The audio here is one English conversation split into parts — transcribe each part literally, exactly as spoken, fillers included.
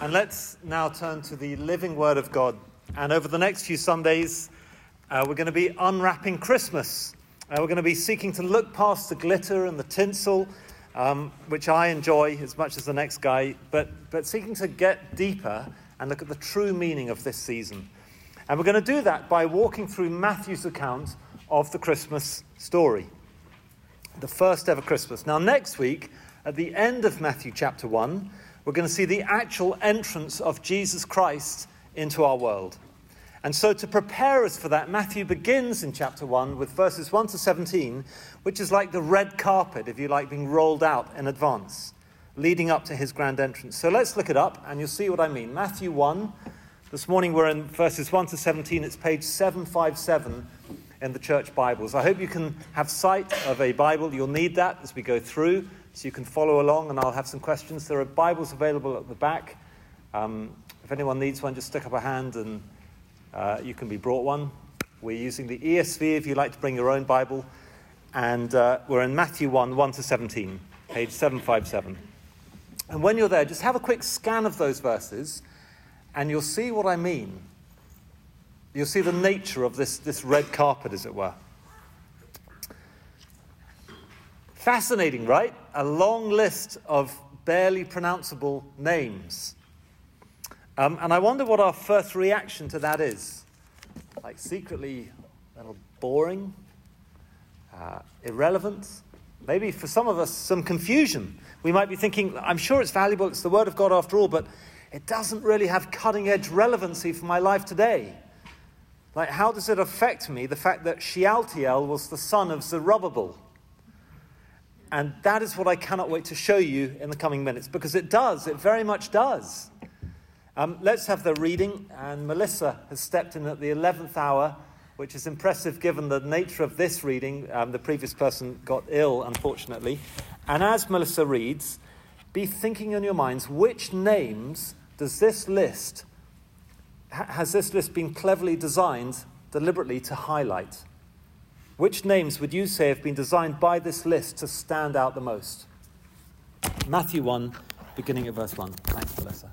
And let's now turn to the living Word of God. And over the next few Sundays, uh, we're going to be unwrapping Christmas. Uh, we're going to be seeking to look past the glitter and the tinsel, um, which I enjoy as much as the next guy, but, but seeking to get deeper and look at the true meaning of this season. And we're going to do that by walking through Matthew's account of the Christmas story, the first ever Christmas. Now, next week, at the end of Matthew chapter one, we're going to see the actual entrance of Jesus Christ into our world. And so to prepare us for that, Matthew begins in chapter one with verses one to seventeen, which is like the red carpet, if you like, being rolled out in advance, leading up to his grand entrance. So let's look it up, and you'll see what I mean. Matthew one, this morning we're in verses one to seventeen. It's page seven fifty-seven in the church Bibles. I hope you can have sight of a Bible. You'll need that as we go through, so you can follow along, and I'll have some questions. There are Bibles available at the back. Um, if anyone needs one, just stick up a hand and uh, you can be brought one. We're using the E S V if you'd like to bring your own Bible. And uh, we're in Matthew one, one to seventeen, page seven fifty-seven. And when you're there, just have a quick scan of those verses, and you'll see what I mean. You'll see the nature of this, this red carpet, as it were. Fascinating, right? A long list of barely pronounceable names. Um, and I wonder what our first reaction to that is. Like secretly a little boring, uh, irrelevant. Maybe for some of us, some confusion. We might be thinking, I'm sure it's valuable, it's the Word of God after all, but it doesn't really have cutting-edge relevancy for my life today. Like, how does it affect me, the fact that Shealtiel was the son of Zerubbabel? And that is what I cannot wait to show you in the coming minutes, because it does, it very much does. Um, let's have the reading, and Melissa has stepped in at the eleventh hour, which is impressive given the nature of this reading. Um, the previous person got ill, unfortunately. And as Melissa reads, be thinking in your minds, which names does this list, ha- has this list been cleverly designed deliberately to highlight? Which names would you say have been designed by this list to stand out the most? Matthew one, beginning at verse one. Thanks, Melissa.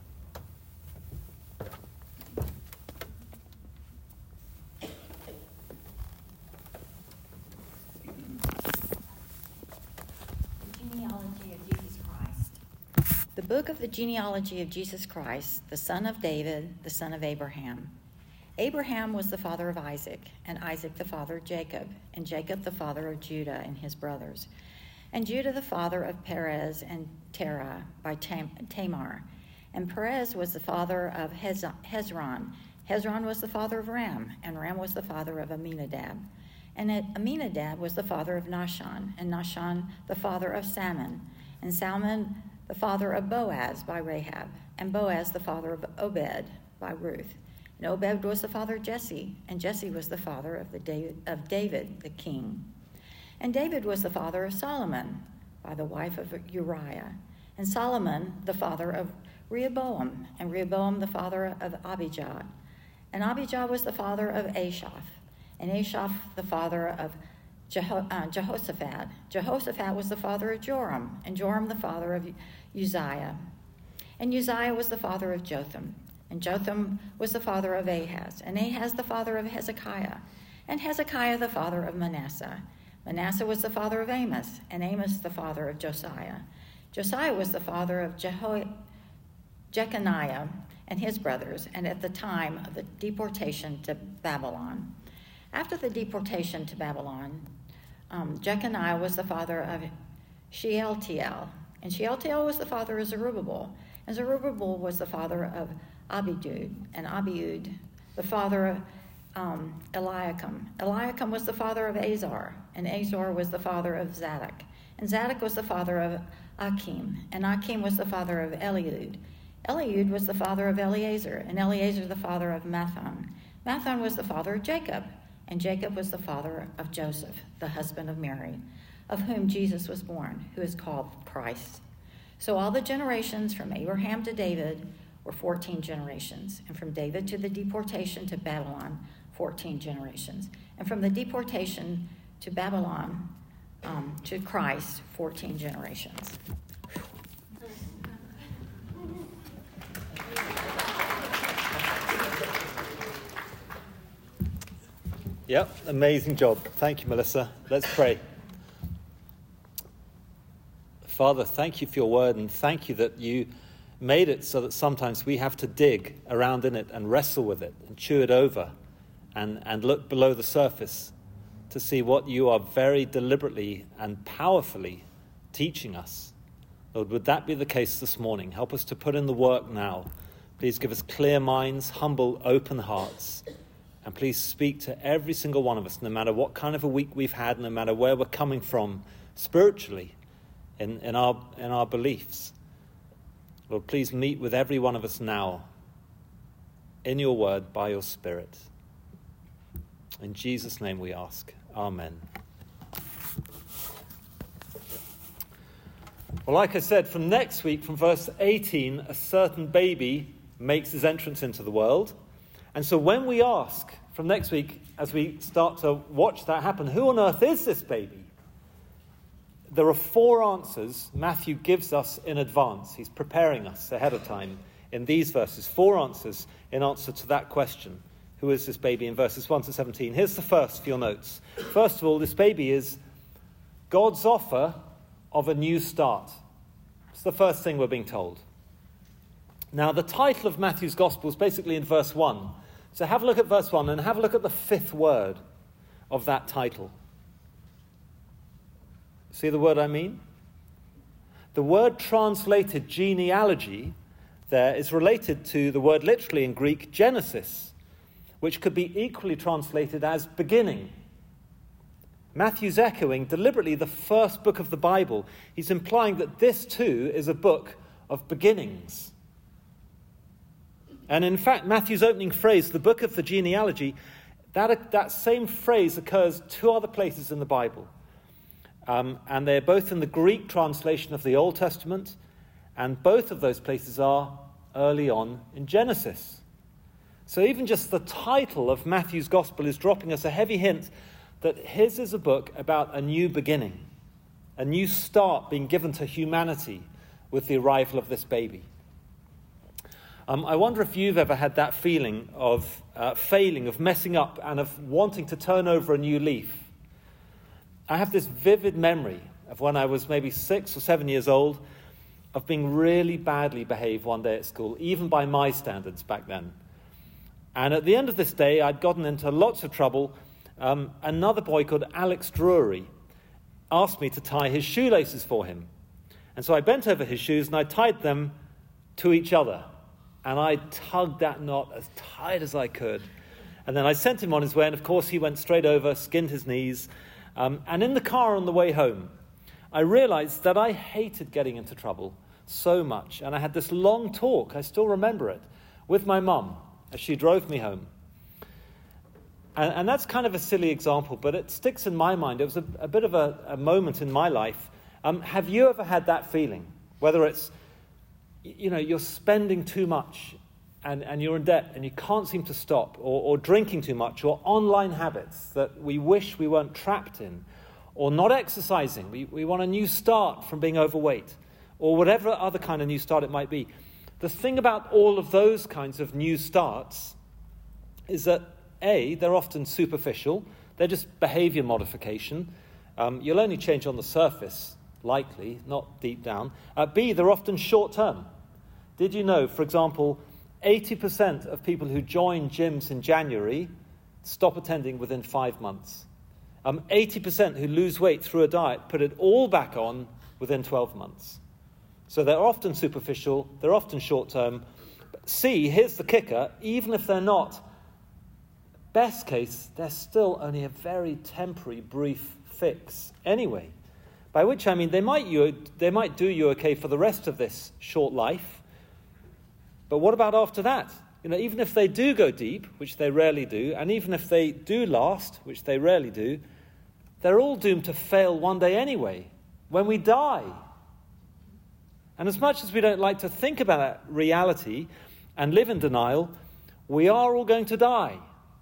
The book of the genealogy of Jesus Christ, the son of David, the son of Abraham. Abraham was the father of Isaac, and Isaac the father of Jacob, and Jacob the father of Judah and his brothers, and Judah the father of Perez and Terah by Tam- Tamar. And Perez was the father of Hez- Hezron. Hezron was the father of Ram, and Ram was the father of Aminadab. And Aminadab was the father of Nahshon, and Nahshon the father of Salmon, and Salmon the father of Boaz by Rahab, and Boaz the father of Obed by Ruth. And Obed was the father of Jesse, and Jesse was the father of, the David, of David the king. And David was the father of Solomon by the wife of Uriah, and Solomon the father of Rehoboam, and Rehoboam the father of Abijah. And Abijah was the father of Ashaph, and Ashaph the father of Jeho- uh, Jehoshaphat. Jehoshaphat was the father of Joram, and Joram the father of Uzziah. And Uzziah was the father of Jotham, and Jotham was the father of Ahaz, and Ahaz the father of Hezekiah, and Hezekiah the father of Manasseh. Manasseh was the father of Amos, and Amos the father of Josiah. Josiah was the father of Jeho- Jeconiah and his brothers, and at the time of the deportation to Babylon. After the deportation to Babylon, um, Jeconiah was the father of Shealtiel, and Shealtiel was the father of Zerubbabel, and Zerubbabel was the father of Abidud, and Abiud the father of um, Eliakim. Eliakim was the father of Azar, and Azar was the father of Zadok, and Zadok was the father of Achim, and Achim was the father of Eliud. Eliud was the father of Eleazar, and Eleazar the father of Matthan. Matthan was the father of Jacob, and Jacob was the father of Joseph, the husband of Mary, of whom Jesus was born, who is called Christ. So all the generations from Abraham to David were fourteen generations, and from David to the deportation to Babylon, fourteen generations, and from the deportation to Babylon um, to Christ, fourteen generations. Yep, amazing job. Thank you, Melissa. Let's pray. Father, thank you for your word, and thank you that you made it so that sometimes we have to dig around in it and wrestle with it and chew it over and, and look below the surface to see what you are very deliberately and powerfully teaching us. Lord, would that be the case this morning? Help us to put in the work now. Please give us clear minds, humble, open hearts. And please speak to every single one of us, no matter what kind of a week we've had, no matter where we're coming from spiritually in, in our in our beliefs. Lord, please meet with every one of us now in your word by your Spirit. In Jesus' name we ask. Amen. Well, like I said, from next week, from verse eighteen, a certain baby makes his entrance into the world. And so when we ask from next week, as we start to watch that happen, who on earth is this baby? There are four answers Matthew gives us in advance. He's preparing us ahead of time in these verses. Four answers in answer to that question. Who is this baby? In verses one to seventeen. Here's the first for your notes. First of all, this baby is God's offer of a new start. It's the first thing we're being told. Now, the title of Matthew's Gospel is basically in verse one. So have a look at verse one and have a look at the fifth word of that title. See the word I mean? The word translated genealogy there is related to the word literally in Greek Genesis, which could be equally translated as beginning. Matthew's echoing deliberately the first book of the Bible. He's implying that this too is a book of beginnings. And in fact, Matthew's opening phrase, the book of the genealogy, that, that same phrase occurs two other places in the Bible. Um, and they're both in the Greek translation of the Old Testament, and both of those places are early on in Genesis. So even just the title of Matthew's Gospel is dropping us a heavy hint that his is a book about a new beginning, a new start being given to humanity with the arrival of this baby. Um, I wonder if you've ever had that feeling of uh, failing, of messing up, and of wanting to turn over a new leaf. I have this vivid memory of when I was maybe six or seven years old, of being really badly behaved one day at school, even by my standards back then. And at the end of this day, I'd gotten into lots of trouble. Um, another boy called Alex Drury asked me to tie his shoelaces for him. And so I bent over his shoes and I tied them to each other. And I tugged that knot as tight as I could. And then I sent him on his way, and of course he went straight over, skinned his knees. Um, and in the car on the way home, I realized that I hated getting into trouble so much. And I had this long talk, I still remember it, with my mum as she drove me home. And, and that's kind of a silly example, but it sticks in my mind. It was a, a bit of a, a moment in my life. Um, have you ever had that feeling? Whether it's, you know, you're spending too much and, and you're in debt and you can't seem to stop, or, or drinking too much, or online habits that we wish we weren't trapped in, or not exercising. We, we want a new start from being overweight, or whatever other kind of new start it might be. The thing about all of those kinds of new starts is that, A, they're often superficial. They're just behavior modification. Um, you'll only change on the surface, likely, not deep down. Uh, B, they're often short-term. Did you know, for example, eighty percent of people who join gyms in January stop attending within five months. Um, eighty percent who lose weight through a diet put it all back on within twelve months. So they're often superficial, they're often short-term. C, here's the kicker, even if they're not, best case, they're still only a very temporary, brief fix anyway. By which I mean they might you they might do you okay for the rest of this short life. But what about after that? You know, even if they do go deep, which they rarely do, and even if they do last, which they rarely do, they're all doomed to fail one day anyway, when we die. And as much as we don't like to think about that reality and live in denial, we are all going to die.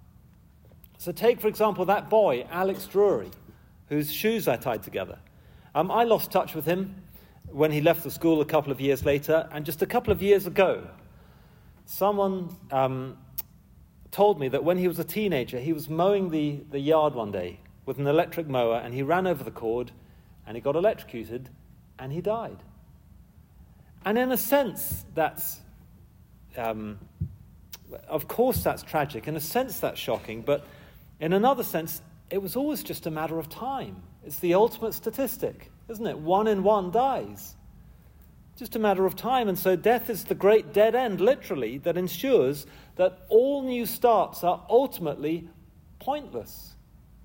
So take, for example, that boy, Alex Drury, whose shoes I tied together. Um, I lost touch with him when he left the school a couple of years later, and just a couple of years ago, someone um, told me that when he was a teenager, he was mowing the, the yard one day with an electric mower, and he ran over the cord, and he got electrocuted, and he died. And in a sense, that's, um, of course that's tragic. In a sense, that's shocking. But in another sense, it was always just a matter of time. It's the ultimate statistic, isn't it? One in one dies. Just a matter of time. And so death is the great dead end, literally, that ensures that all new starts are ultimately pointless.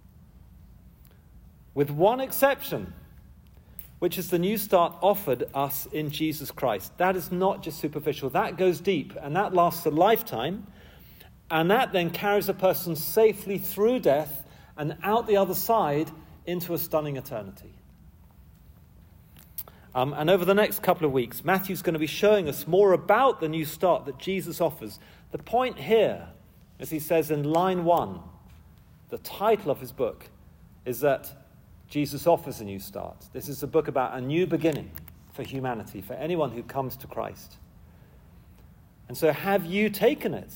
With one exception, which is the new start offered us in Jesus Christ. That is not just superficial. That goes deep, and that lasts a lifetime, and that then carries a person safely through death and out the other side into a stunning eternity. Um, and over the next couple of weeks, Matthew's going to be showing us more about the new start that Jesus offers. The point here, as he says in line one, the title of his book, is that Jesus offers a new start. This is a book about a new beginning for humanity, for anyone who comes to Christ. And so have you taken it?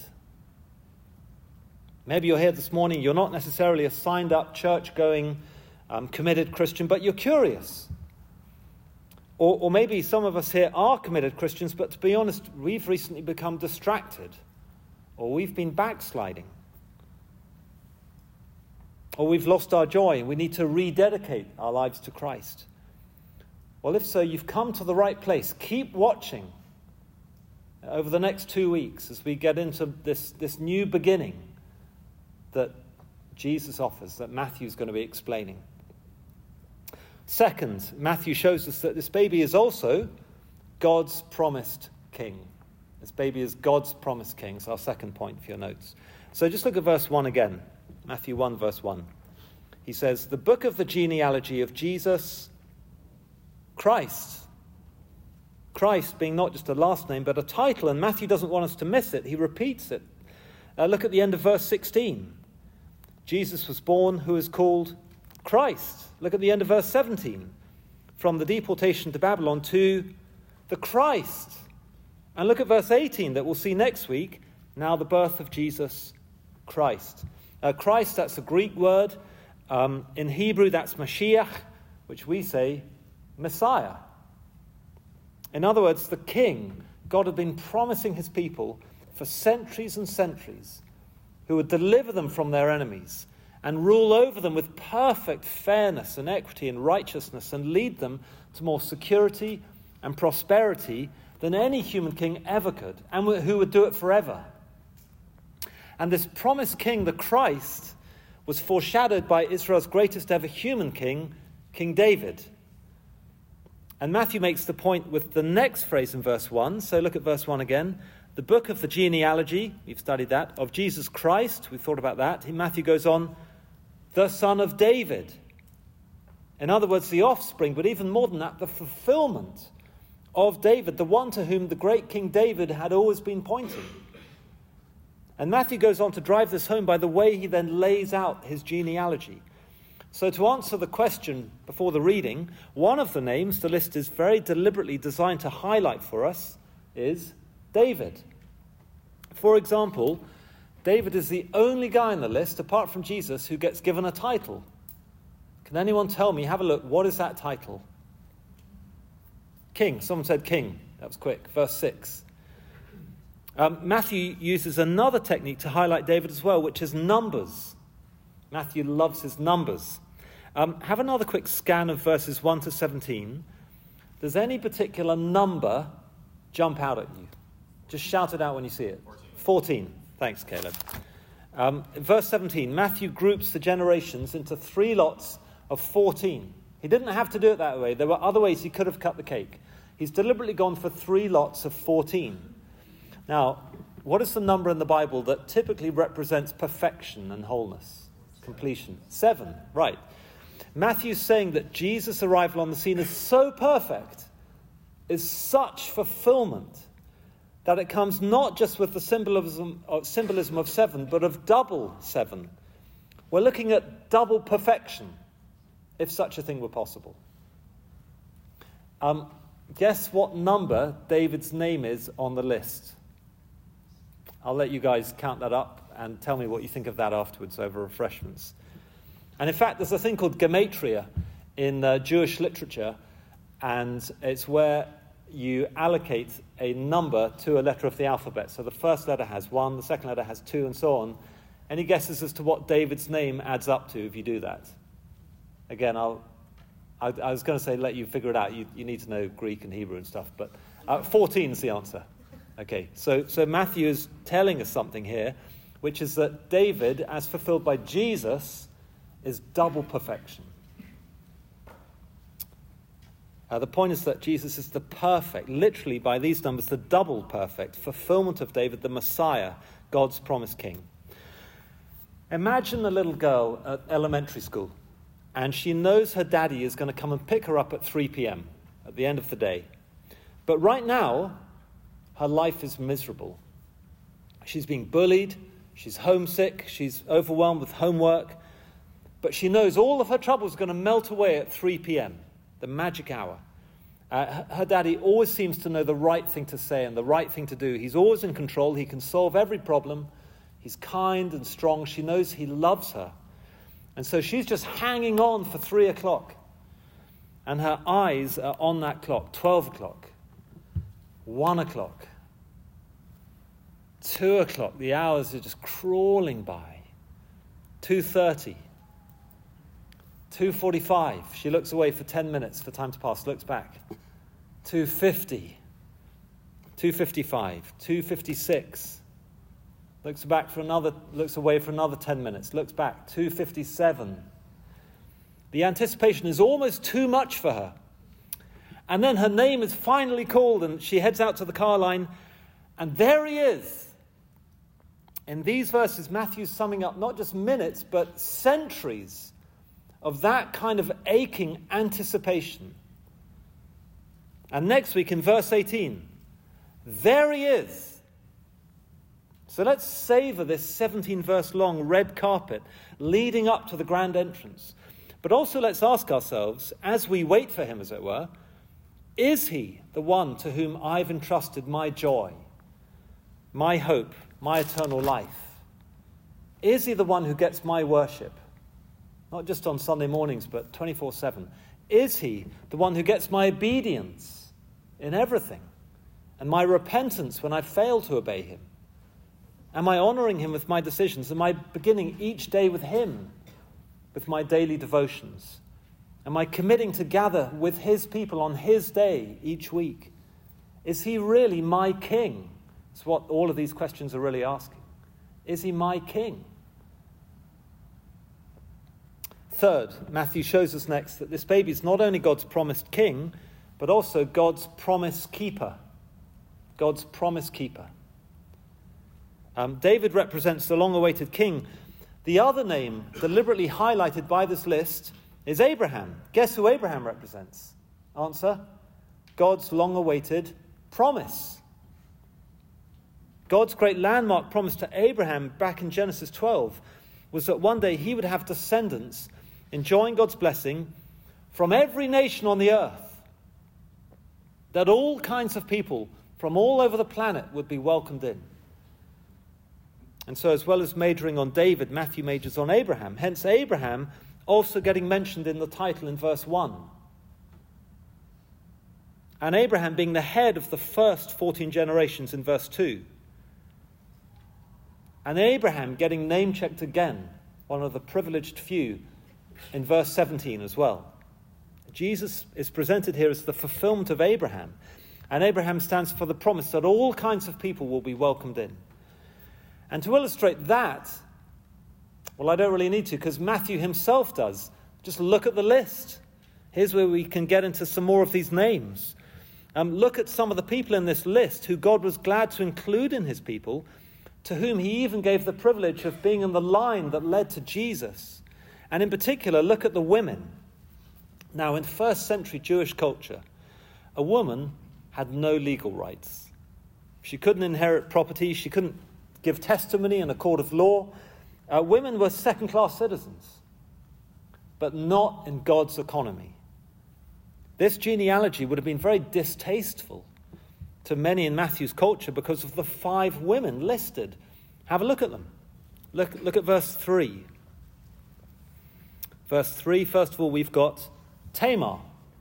Maybe you're here this morning, you're not necessarily a signed-up, church-going, um, committed Christian, but you're curious. Or, or maybe some of us here are committed Christians, but to be honest, we've recently become distracted, or we've been backsliding. Or we've lost our joy and we need to rededicate our lives to Christ. Well, if so, you've come to the right place. Keep watching over the next two weeks as we get into this, this new beginning that Jesus offers, that Matthew's going to be explaining. Second, Matthew shows us that this baby is also God's promised king. This baby is God's promised king. It's our second point for your notes. So just look at verse one again. Matthew one, verse one. He says, the book of the genealogy of Jesus Christ. Christ being not just a last name, but a title, and Matthew doesn't want us to miss it. He repeats it. Uh, look at the end of verse sixteen. Jesus was born who is called Christ. Look at the end of verse seventeen. From the deportation to Babylon to the Christ. And look at verse eighteen that we'll see next week. Now the birth of Jesus Christ. Uh, Christ, that's a Greek word. Um, in Hebrew, that's Mashiach, which we say Messiah. In other words, the king, God had been promising his people for centuries and centuries, who would deliver them from their enemies and rule over them with perfect fairness and equity and righteousness and lead them to more security and prosperity than any human king ever could, and who would do it forever. And this promised king, the Christ, was foreshadowed by Israel's greatest ever human king, King David. And Matthew makes the point with the next phrase in verse one. So look at verse one again. The book of the genealogy, we've studied that, of Jesus Christ, we've thought about that. Matthew goes on, the son of David. In other words, the offspring, but even more than that, the fulfillment of David, the one to whom the great King David had always been pointing. And Matthew goes on to drive this home by the way he then lays out his genealogy. So to answer the question before the reading, one of the names the list is very deliberately designed to highlight for us is David. For example, David is the only guy on the list, apart from Jesus, who gets given a title. Can anyone tell me, have a look, what is that title? King. Someone said king. That was quick. Verse six. Um, Matthew uses another technique to highlight David as well, which is numbers. Matthew loves his numbers. Um, have another quick scan of verses one to seventeen. Does any particular number jump out at you? Just shout it out when you see it. fourteen. fourteen. Thanks, Caleb. Um, verse seventeen, Matthew groups the generations into three lots of fourteen. He didn't have to do it that way. There were other ways he could have cut the cake. He's deliberately gone for three lots of fourteen. Now, what is the number in the Bible that typically represents perfection and wholeness, completion? Seven, right. Matthew's saying that Jesus' arrival on the scene is so perfect, is such fulfillment, that it comes not just with the symbolism of, symbolism of seven, but of double seven. We're looking at double perfection, if such a thing were possible. Um, guess what number David's name is on the list? I'll let you guys count that up and tell me what you think of that afterwards over refreshments. And in fact, there's a thing called gematria in uh, Jewish literature, and it's where you allocate a number to a letter of the alphabet. So the first letter has one, the second letter has two, and so on. Any guesses as to what David's name adds up to if you do that? Again, I'll, I, I was going to say let you figure it out. You, you need to know Greek and Hebrew and stuff, but uh, fourteen is the answer. Okay, so, so Matthew is telling us something here, which is that David, as fulfilled by Jesus, is double perfection. Uh, the point is that Jesus is the perfect, literally by these numbers, the double perfect fulfillment of David, the Messiah, God's promised king. Imagine a little girl at elementary school, and she knows her daddy is going to come and pick her up at three p.m. at the end of the day. But right now, her life is miserable. She's being bullied, she's homesick, she's overwhelmed with homework, but she knows all of her troubles are going to melt away at three p.m., the magic hour. Uh, her daddy always seems to know the right thing to say and the right thing to do. He's always in control. He can solve every problem. He's kind and strong. She knows he loves her. And so she's just hanging on for three o'clock. And her eyes are on that clock, twelve o'clock, one o'clock, two o'clock. The hours are just crawling by. two thirty. two forty-five, she looks away for ten minutes for time to pass, looks back. two fifty, two fifty-five, two fifty-six, looks back for another, looks away for another ten minutes, looks back, two fifty-seven. The anticipation is almost too much for her. And then her name is finally called and she heads out to the car line, and there he is. In these verses, Matthew's summing up not just minutes, but centuries of that kind of aching anticipation. And next week in verse eighteen, there he is. So let's savor this seventeen verse long red carpet leading up to the grand entrance. But also let's ask ourselves, as we wait for him, as it were, is he the one to whom I've entrusted my joy, my hope, my eternal life? Is he the one who gets my worship? Not just on Sunday mornings, but twenty-four seven. Is he the one who gets my obedience in everything? And my repentance when I fail to obey him? Am I honoring him with my decisions? Am I beginning each day with him, with my daily devotions? Am I committing to gather with his people on his day each week? Is he really my king? That's what all of these questions are really asking. Is he my king? Third, Matthew shows us next that this baby is not only God's promised king, but also God's promise keeper. God's promise keeper. Um, David represents the long-awaited king. The other name deliberately highlighted by this list is Abraham. Guess who Abraham represents? Answer: God's long-awaited promise. God's great landmark promise to Abraham back in Genesis twelve was that one day he would have descendants enjoying God's blessing from every nation on the earth. That all kinds of people from all over the planet would be welcomed in. And so, as well as majoring on David, Matthew majors on Abraham. Hence, Abraham also getting mentioned in the title in verse one. And Abraham being the head of the first fourteen generations in verse two. And Abraham getting name-checked again, one of the privileged few, in verse seventeen as well. Jesus is presented here as the fulfillment of Abraham. And Abraham stands for the promise that all kinds of people will be welcomed in. And to illustrate that, well, I don't really need to, because Matthew himself does. Just look at the list. Here's where we can get into some more of these names. Um, look at some of the people in this list who God was glad to include in his people, to whom he even gave the privilege of being in the line that led to Jesus. And in particular, look at the women. Now, in first century Jewish culture, a woman had no legal rights. She couldn't inherit property. She couldn't give testimony in a court of law. Uh, women were second-class citizens, but not in God's economy. This genealogy would have been very distasteful to many in Matthew's culture because of the five women listed. Have a look at them. Look, look at verse three. Verse three, first of all, we've got Tamar.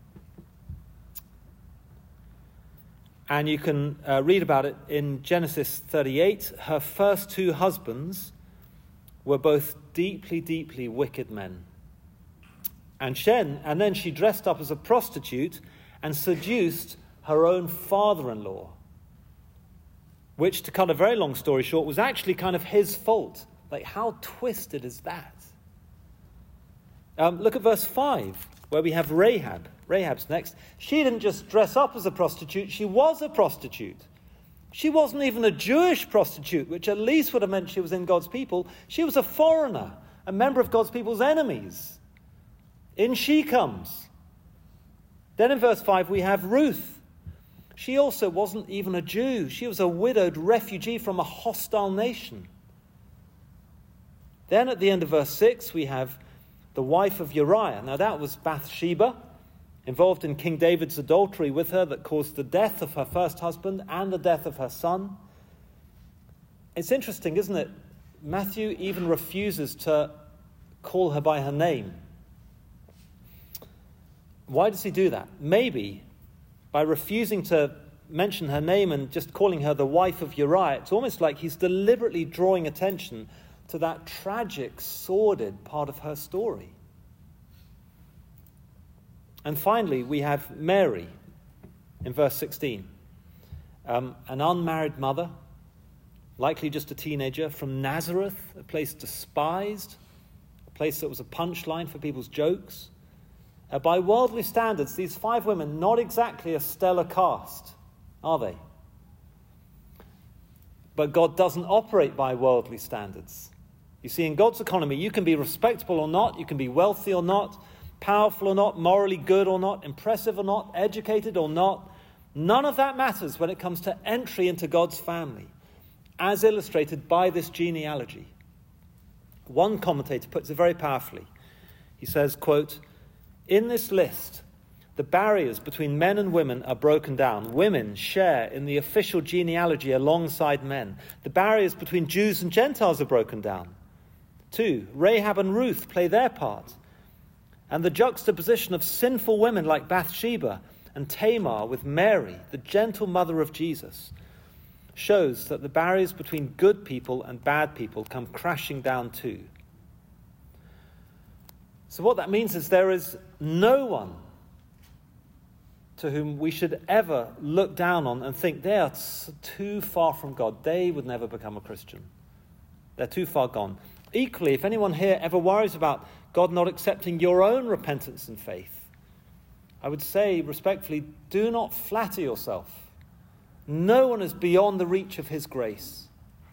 And you can uh, read about it in Genesis thirty-eight. Her first two husbands were both deeply, deeply wicked men. And, Shen, and then she dressed up as a prostitute and seduced her own father-in-law, which, to cut a very long story short, was actually kind of his fault. Like, how twisted is that? Um, look at verse five, where we have Rahab. Rahab's next. She didn't just dress up as a prostitute, she was a prostitute. She wasn't even a Jewish prostitute, which at least would have meant she was in God's people. She was a foreigner, a member of God's people's enemies. In she comes. Then in verse five we have Ruth. She also wasn't even a Jew. She was a widowed refugee from a hostile nation. Then at the end of verse six we have the wife of Uriah. Now that was Bathsheba, involved in King David's adultery with her that caused the death of her first husband and the death of her son. It's interesting, isn't it? Matthew even refuses to call her by her name. Why does he do that? Maybe by refusing to mention her name and just calling her the wife of Uriah, it's almost like he's deliberately drawing attention to that tragic, sordid part of her story. And finally, we have Mary in verse sixteen. Um, an unmarried mother, likely just a teenager, from Nazareth, a place despised, a place that was a punchline for people's jokes. Uh, by worldly standards, these five women, not exactly a stellar cast, are they? But God doesn't operate by worldly standards. You see, in God's economy, you can be respectable or not, you can be wealthy or not, powerful or not, morally good or not, impressive or not, educated or not. None of that matters when it comes to entry into God's family, as illustrated by this genealogy. One commentator puts it very powerfully. He says, quote, "In this list, the barriers between men and women are broken down. Women share in the official genealogy alongside men. The barriers between Jews and Gentiles are broken down. Two, Rahab and Ruth play their part. And the juxtaposition of sinful women like Bathsheba and Tamar with Mary, the gentle mother of Jesus, shows that the barriers between good people and bad people come crashing down too." So what that means is there is no one to whom we should ever look down on and think they are too far from God. They would never become a Christian. They're too far gone. Equally, if anyone here ever worries about God not accepting your own repentance and faith, I would say respectfully, do not flatter yourself. No one is beyond the reach of his grace.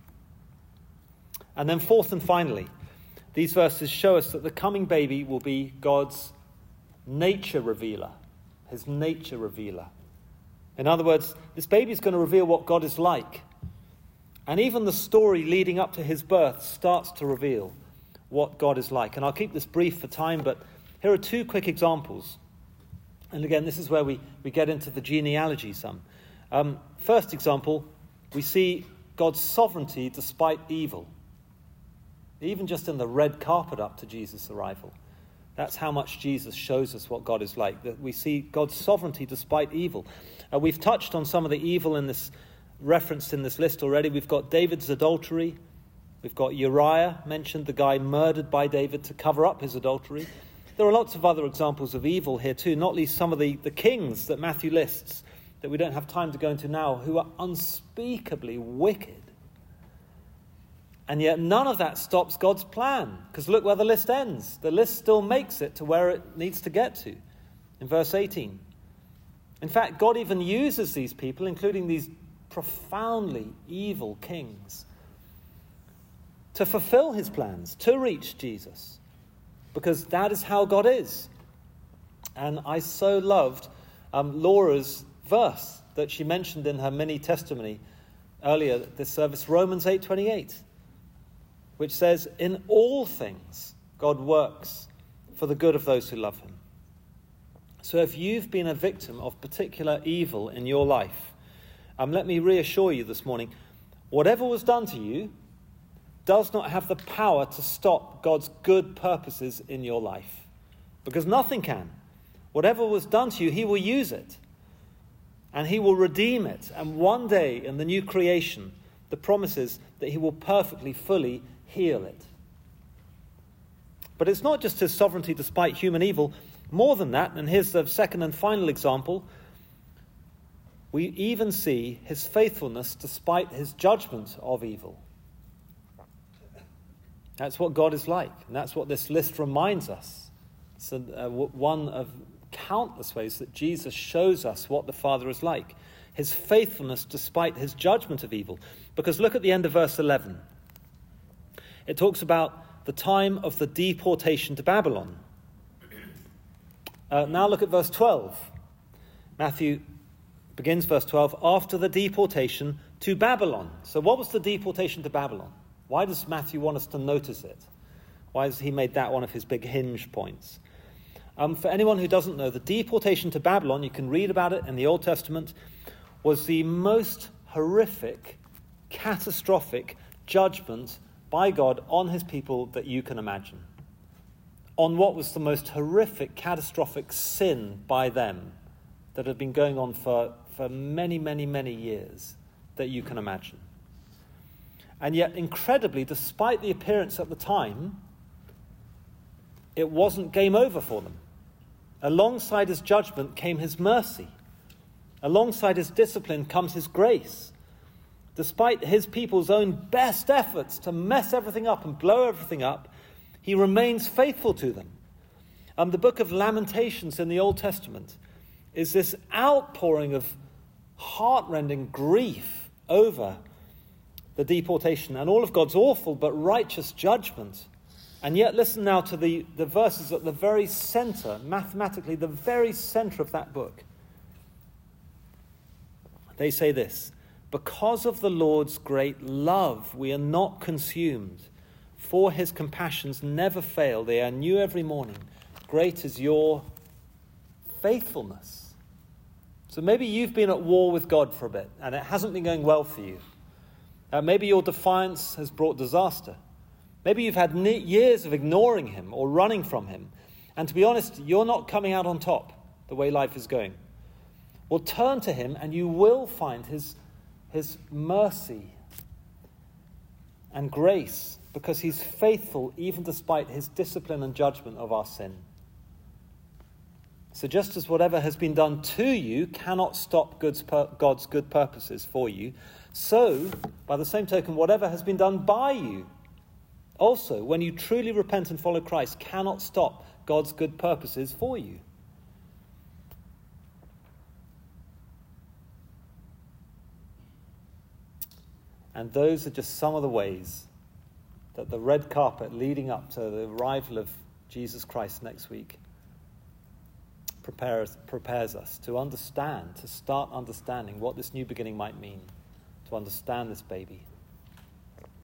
And then fourth and finally, these verses show us that the coming baby will be God's nature revealer, his nature revealer. In other words, this baby is going to reveal what God is like. And even the story leading up to his birth starts to reveal what God is like. And I'll keep this brief for time, but here are two quick examples. And again, this is where we, we get into the genealogy some. Um, first example, we see God's sovereignty despite evil. Even just in the red carpet up to Jesus' arrival. That's how much Jesus shows us what God is like. That we see God's sovereignty despite evil. Uh, we've touched on some of the evil in this, referenced in this list already. We've got David's adultery. We've got Uriah mentioned, the guy murdered by David to cover up his adultery. There are lots of other examples of evil here too, not least some of the, the kings that Matthew lists that we don't have time to go into now, who are unspeakably wicked. And yet none of that stops God's plan, because look where the list ends. The list still makes it to where it needs to get to, in verse eighteen. In fact, God even uses these people, including these profoundly evil kings, to fulfill his plans, to reach Jesus, because that is how God is. And I so loved um, Laura's verse that she mentioned in her mini testimony earlier this service, Romans eight twenty-eight, which says, "In all things God works for the good of those who love him." So if you've been a victim of particular evil in your life, Um, let me reassure you this morning, whatever was done to you does not have the power to stop God's good purposes in your life. Because nothing can. Whatever was done to you, he will use it. And he will redeem it. And one day in the new creation, the promise is that he will perfectly, fully heal it. But it's not just his sovereignty despite human evil. More than that, and here's the second and final example, we even see his faithfulness despite his judgment of evil. That's what God is like, and that's what this list reminds us. It's a, uh, one of countless ways that Jesus shows us what the Father is like. His faithfulness despite his judgment of evil. Because look at the end of verse eleven. It talks about the time of the deportation to Babylon. Uh, now look at verse twelve. Matthew begins verse twelve, after the deportation to Babylon. So what was the deportation to Babylon? Why does Matthew want us to notice it? Why has he made that one of his big hinge points? Um, for anyone who doesn't know, the deportation to Babylon, you can read about it in the Old Testament, was the most horrific, catastrophic judgment by God on his people that you can imagine. On what was the most horrific, catastrophic sin by them that had been going on for, for many, many, many years that you can imagine. And yet, incredibly, despite the appearance at the time, it wasn't game over for them. Alongside his judgment came his mercy. Alongside his discipline comes his grace. Despite his people's own best efforts to mess everything up and blow everything up, he remains faithful to them. Um, the book of Lamentations in the Old Testament is this outpouring of heart-rending grief over the deportation and all of God's awful but righteous judgment. And yet listen now to the, the verses at the very center, mathematically the very center of that book. They say this, because of the Lord's great love, we are not consumed, for his compassions never fail. They are new every morning. Great is your faithfulness. So maybe you've been at war with God for a bit, and it hasn't been going well for you. Uh, maybe your defiance has brought disaster. Maybe you've had ne- years of ignoring him or running from him. And to be honest, you're not coming out on top the way life is going. Well, turn to him and you will find his, his mercy and grace, because he's faithful even despite his discipline and judgment of our sin. So just as whatever has been done to you cannot stop God's, pur- God's good purposes for you, so, by the same token, whatever has been done by you, also, when you truly repent and follow Christ, cannot stop God's good purposes for you. And those are just some of the ways that the red carpet leading up to the arrival of Jesus Christ next week prepares, prepares us to understand, to start understanding what this new beginning might mean, to understand this baby.